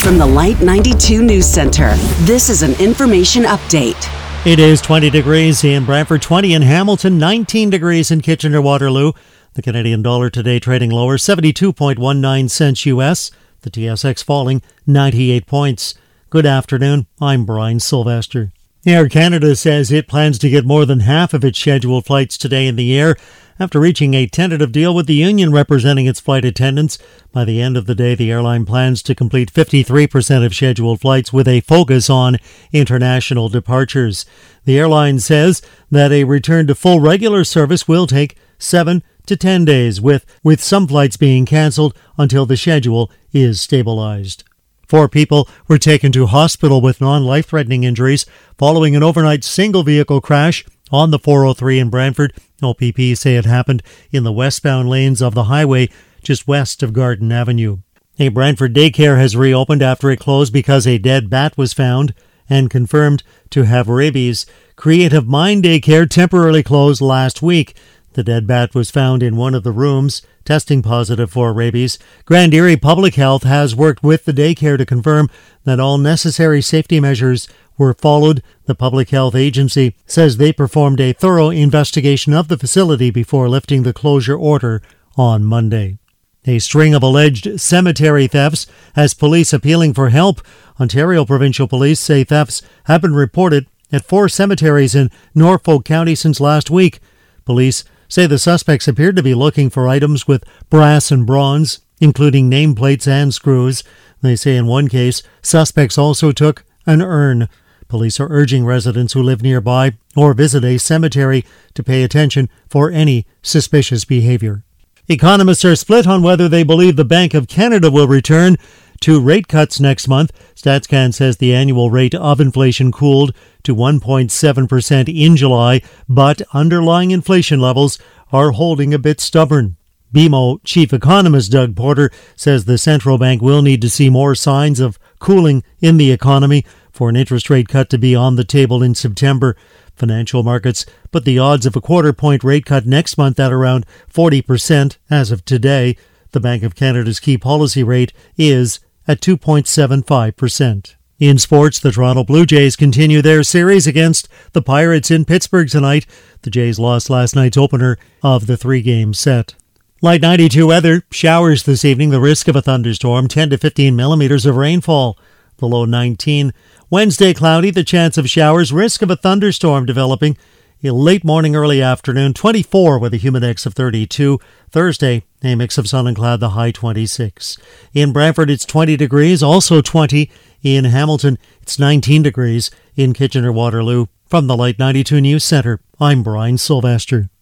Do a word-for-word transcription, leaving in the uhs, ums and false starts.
From the Light ninety-two News Center, this is an information update. It is twenty degrees in Brantford, twenty in Hamilton, nineteen degrees in Kitchener-Waterloo. The Canadian dollar today trading lower, seventy-two point one nine cents U S. The T S X falling ninety-eight points. Good afternoon. I'm Brian Sylvester. Air Canada says it plans to get more than half of its scheduled flights today in the air after reaching a tentative deal with the union representing its flight attendants. By the end of the day, the airline plans to complete fifty-three percent of scheduled flights with a focus on international departures. The airline says that a return to full regular service will take seven to ten days, with, with some flights being cancelled until the schedule is stabilized. Four people were taken to hospital with non-life-threatening injuries following an overnight single-vehicle crash on the four oh three in Brantford. O P P say it happened in the westbound lanes of the highway just west of Garden Avenue. A Brantford daycare has reopened after it closed because a dead bat was found and confirmed to have rabies. Creative Mind Daycare temporarily closed last week. The dead bat was found in one of the rooms, testing positive for rabies. Grand Erie Public Health has worked with the daycare to confirm that all necessary safety measures were followed. The Public Health Agency says they performed a thorough investigation of the facility before lifting the closure order on Monday. A string of alleged cemetery thefts has police appealing for help. Ontario Provincial Police say thefts have been reported at four cemeteries in Norfolk County since last week. Police say the suspects appeared to be looking for items with brass and bronze, including nameplates and screws. They say in one case, suspects also took an urn. Police are urging residents who live nearby or visit a cemetery to pay attention for any suspicious behavior. Economists are split on whether they believe the Bank of Canada will return to rate cuts next month. StatsCan says the annual rate of inflation cooled to one point seven percent in July, but underlying inflation levels are holding a bit stubborn. B M O chief economist Doug Porter says the central bank will need to see more signs of cooling in the economy for an interest rate cut to be on the table in September. Financial markets put the odds of a quarter-point rate cut next month at around forty percent as of today. The Bank of Canada's key policy rate is at two point seven five percent. In sports, the Toronto Blue Jays continue their series against the Pirates in Pittsburgh tonight. The Jays lost last night's opener of the three-game set. Light ninety-two weather, showers this evening, the risk of a thunderstorm, ten to fifteen millimeters of rainfall. The low nineteen. Wednesday cloudy, the chance of showers, risk of a thunderstorm developing. A late morning, early afternoon, twenty-four with a humidex of thirty-two. Thursday, a mix of sun and cloud, the high twenty-six. In Brantford, it's twenty degrees, also twenty. In Hamilton, it's nineteen degrees. In Kitchener-Waterloo, from the Light ninety-two News Center, I'm Brian Sylvester.